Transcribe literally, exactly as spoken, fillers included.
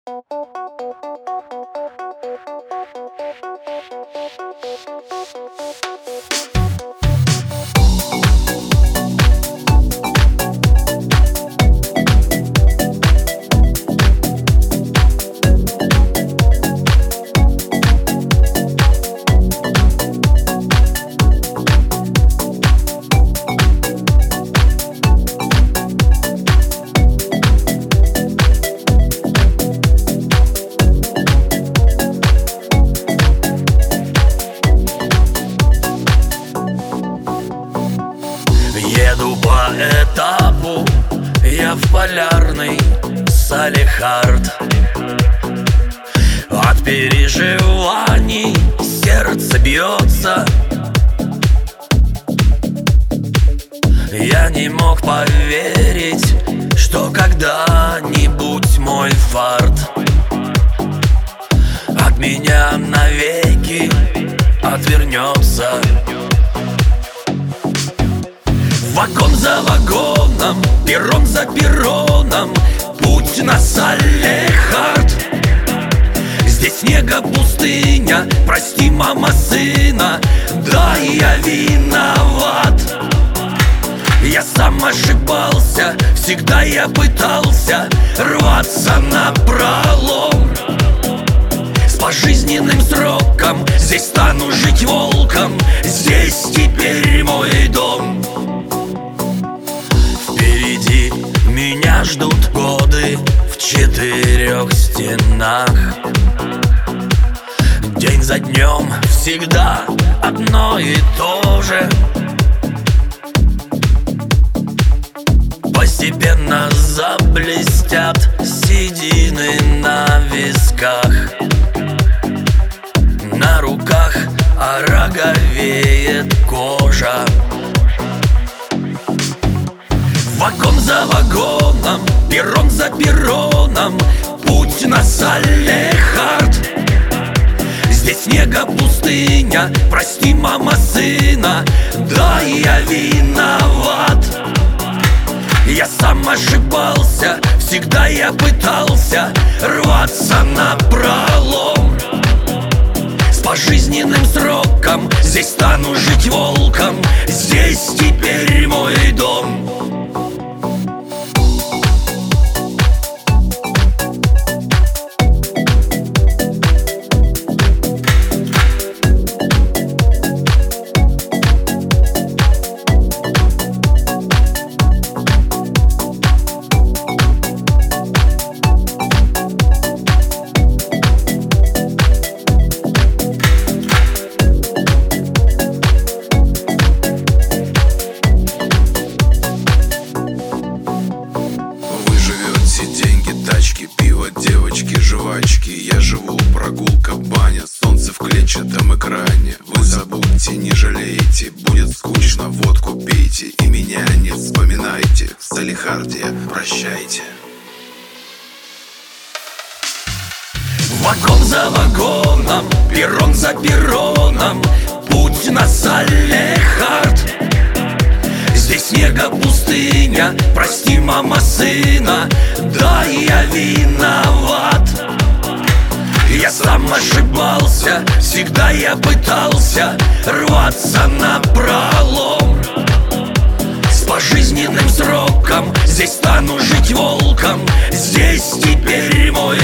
Еду по этапу, я в полярный Салехард. От переживаний сердце бьется. Я не мог поверить, что когда-нибудь мой фарт от меня навеки отвернется. Вагон за вагоном, перрон за перроном, путь на Салехард. Здесь снега пустыня, прости, мама, сына, да, я виноват. Я сам ошибался, всегда я пытался рваться напролом. С пожизненным сроком здесь стану жить волком, здесь теперь мой дом. Впереди меня ждут годы в четырех стенах. День за днем всегда одно и то же. Постепенно заблестят седины на висках. На руках ороговеет кожа. Вагон за вагоном, перрон за перроном, путь на Салехард. Здесь снега пустыня, прости, мама, сына, да, я виноват. Я сам ошибался, всегда я пытался рваться напролом. С пожизненным сроком здесь стану жить волком, здесь теперь мой дом. Пиво, девочки, жвачки. Я живу, прогулка, баня, солнце в клетчатом экране. Вы забудьте, не жалейте, будет скучно, водку пейте и меня не вспоминайте. В Салехарде прощайте. Вагон за вагоном, перрон за перроном, путь на Салехард. Здесь снега пустыня, прости, мама, сына, да, я виноват. Я сам ошибался, всегда я пытался рваться напролом. С пожизненным сроком здесь стану жить волком, здесь теперь мой